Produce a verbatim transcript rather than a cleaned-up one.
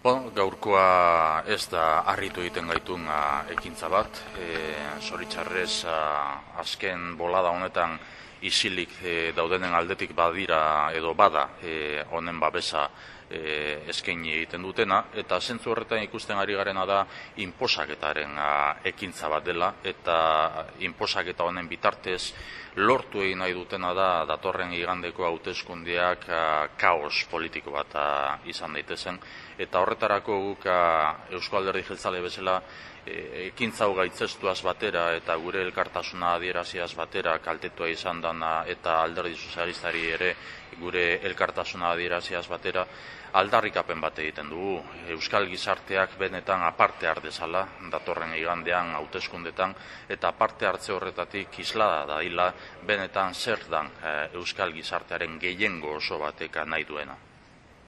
Bon, gaurkoa ez da harritu egiten gaitun ekintza bat, e, zoritxarrez azken bolada honetan isilik e, daudenen aldetik badira edo bada e, honen babesa e, eskaini egiten dutena, eta zentzu horretan ikusten ari garena da inposaketaren a, ekintza bat dela, eta inposaketa honen bitartez lortu egin nahi dutena da datorren igandeko hauteskundeak kaos politiko bat a, izan daitezen, eta horretarako guk Eusko Alderdi Jeltzale bezala e, ekintza hau gaitzestuaz batera eta gure elkartasuna adieraziaz batera kaltetua izan dana eta Alderdi Sozialistari ere gure elkartasuna adieraziaz batera aldarrikapen bat egiten dugu. Euskal gizarteak benetan aparte har dezala datorren igandean hauteskundetan eta parte hartze horretatik islada daila benetan zer dan e, Euskal gizartearen gehiengo oso batek nahi duena.